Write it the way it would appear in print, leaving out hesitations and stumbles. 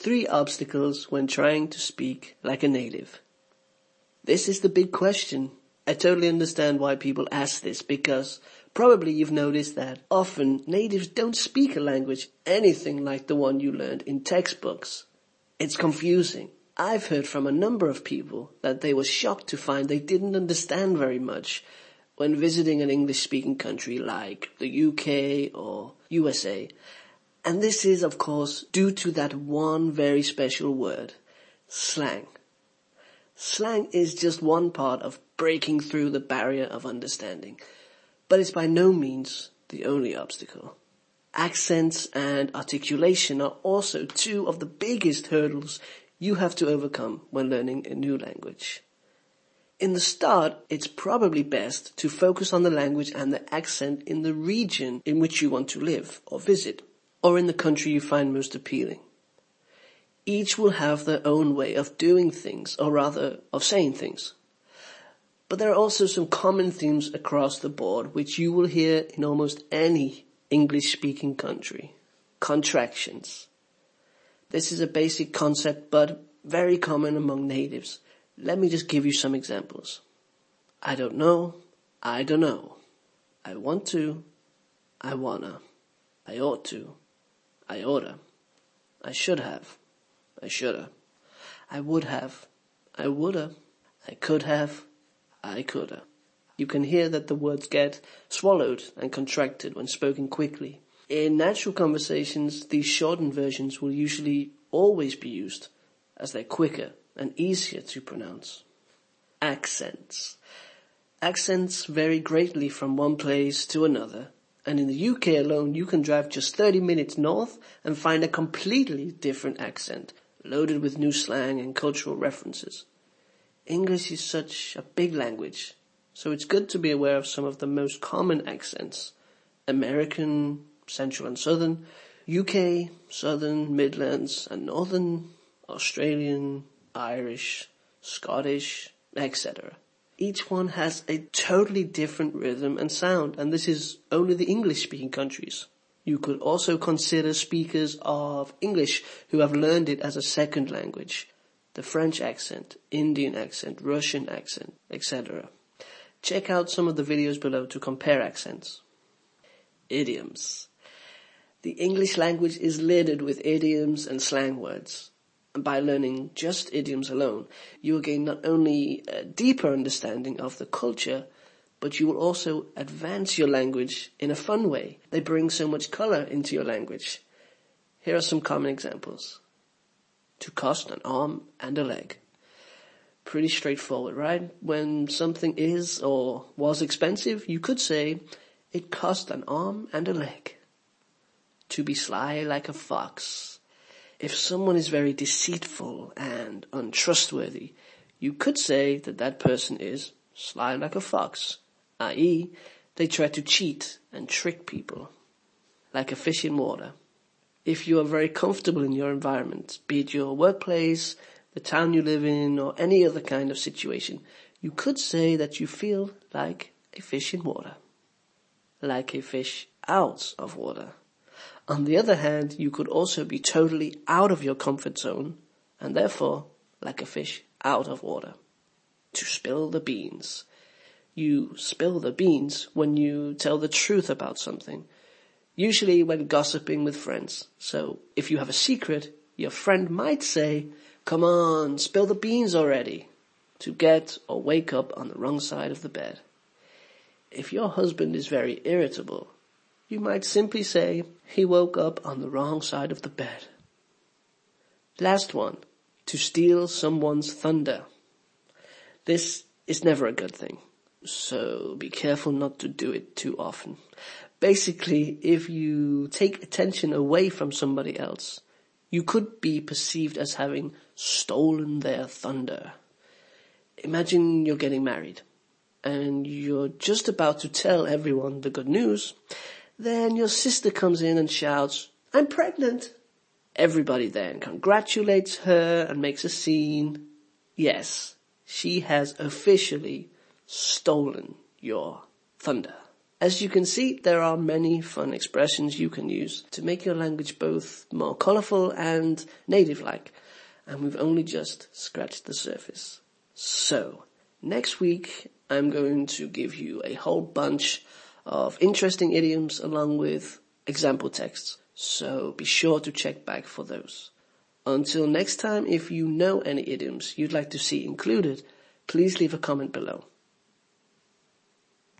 3 obstacles when trying to speak like a native. This is the big question. I totally understand why people ask this, because probably you've noticed that often natives don't speak a language anything like the one you learned in textbooks. It's confusing. I've heard from a number of people that they were shocked to find they didn't understand very much when visiting an English-speaking country like the UK or USA. And this is, of course, due to that one very special word, slang. Slang is just one part of breaking through the barrier of understanding, but it's by no means the only obstacle. Accents and articulation are also 2 of the biggest hurdles you have to overcome when learning a new language. In the start, it's probably best to focus on the language and the accent in the region in which you want to live or visit, or in the country you find most appealing. Each will have their own way of doing things, or rather, of saying things. But there are also some common themes across the board which you will hear in almost any English-speaking country. Contractions. This is a basic concept, but very common among natives. Let me just give you some examples. I don't know. I don't know. I want to. I wanna. I ought to. I oughta. I should have. I shoulda. I would have. I woulda. I could have. I coulda. You can hear that the words get swallowed and contracted when spoken quickly. In natural conversations, these shortened versions will usually always be used, as they're quicker and easier to pronounce. Accents. Accents vary greatly from one place to another, and in the UK alone you can drive just 30 minutes north and find a completely different accent, loaded with new slang and cultural references. English is such a big language, so it's good to be aware of some of the most common accents. American, Central and Southern, UK, Southern, Midlands and Northern, Australian, Irish, Scottish, etc. Each one has a totally different rhythm and sound, and this is only the English-speaking countries. You could also consider speakers of English who have learned it as a second language. The French accent, Indian accent, Russian accent, etc. Check out some of the videos below to compare accents. Idioms. The English language is littered with idioms and slang words. And by learning just idioms alone, you will gain not only a deeper understanding of the culture, but you will also advance your language in a fun way. They bring so much color into your language. Here are some common examples. To cost an arm and a leg. Pretty straightforward, right? When something is or was expensive, you could say, it cost an arm and a leg. To be sly like a fox. If someone is very deceitful and untrustworthy, you could say that that person is sly like a fox, i.e., they try to cheat and trick people, like a fish in water. If you are very comfortable in your environment, be it your workplace, the town you live in, or any other kind of situation, you could say that you feel like a fish in water, like a fish out of water. On the other hand, you could also be totally out of your comfort zone, and therefore, like a fish out of water. To spill the beans. You spill the beans when you tell the truth about something, usually when gossiping with friends. So, if you have a secret, your friend might say, come on, spill the beans already, to get or wake up on the wrong side of the bed. If your husband is very irritable, you might simply say, he woke up on the wrong side of the bed. Last one, to steal someone's thunder. This is never a good thing, so be careful not to do it too often. Basically, if you take attention away from somebody else, you could be perceived as having stolen their thunder. Imagine you're getting married, and you're just about to tell everyone the good news. Then your sister comes in and shouts, I'm pregnant. Everybody then congratulates her and makes a scene. Yes, she has officially stolen your thunder. As you can see, there are many fun expressions you can use to make your language both more colorful and native-like. And we've only just scratched the surface. So, next week I'm going to give you a whole bunch of interesting idioms along with example texts. So be sure to check back for those. Until next time, if you know any idioms you'd like to see included, please leave a comment below.